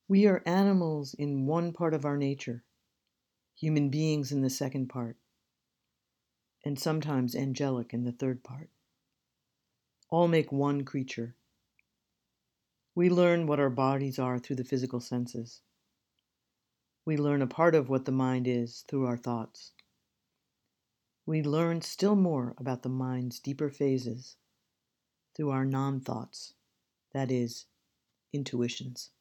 We are animals in one part of our nature, human beings in the second part, and sometimes angelic in the third part. All make one creature. We learn what our bodies are through the physical senses. We learn a part of what the mind is through our thoughts. We learn still more about the mind's deeper phases through our non-thoughts, that is, intuitions.